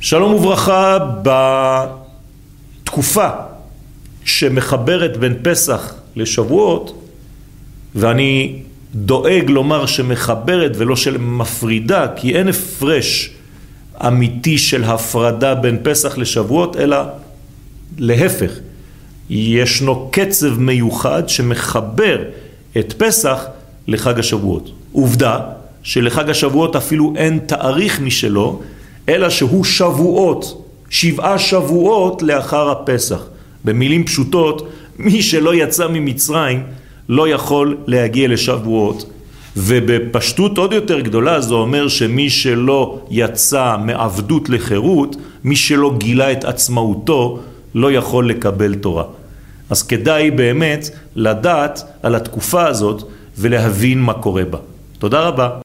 שלום וברכה. בתקופה שמחברת בין פסח לשבועות, ואני דואג לומר שמחברת ולא שמפרידה, כי אין הפרש אמיתי של הפרדה בין פסח לשבועות, אלא להפך. ישנו קצב מיוחד שמחבר את פסח לחג השבועות. עובדה שלחג השבועות אפילו אין תאריך משלו, אלא שהוא שבועות, 7 שבועות לאחר הפסח. במילים פשוטות, מי שלא יצא ממצרים לא יכול להגיע לשבועות, ובפשטות עוד יותר גדולה זה אומר שמי שלא יצא מעבדות לחירות, מי שלא גילה את עצמאותו, לא יכול לקבל תורה. אז כדאי באמת לדעת על התקופה הזאת ולהבין מה קורה בה. תודה רבה.